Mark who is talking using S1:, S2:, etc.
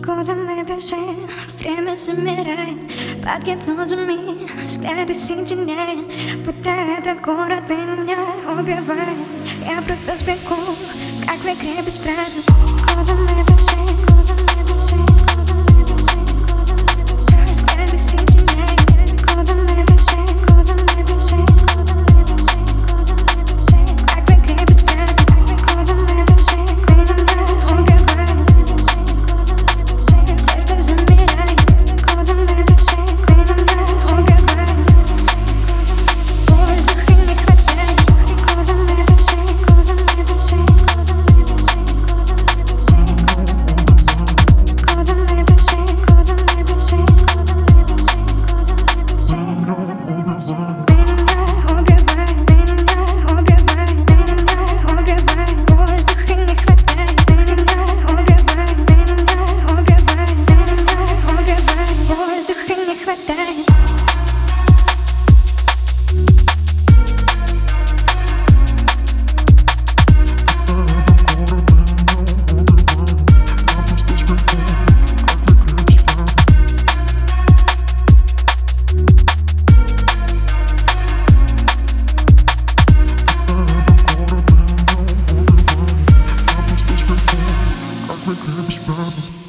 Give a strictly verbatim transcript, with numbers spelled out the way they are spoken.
S1: Куда мы бежим, время замирает под гипнозами, взгляды соединяет, будто этот город меня убивает. Я просто сбегу, как в игре без правил. Куда мы бежим, куда мы бежим, куда мы бежим, куда мы бежим, взгляды соединяет, куда мы бежим, куда мы бежим, куда мы бежим, куда мы бежим, как в игре без правил. Куда мы бежим, куда меня убивает. Сердце замирает, куда мы бежим, куда меня убивает. Воздуха не хватает, куда мы бежим, куда мы бежим, куда мы бежим, куда мы бежим, куда мы бежим, куда мы бежим, куда мы бежим. Ты меня убивает, ты меня убивает, ты меня убивает. Воздуха не хватает, ты меня убивает, ты меня убивает, ты меня убивает. Воздуха не хватает.
S2: Как в игре без правил.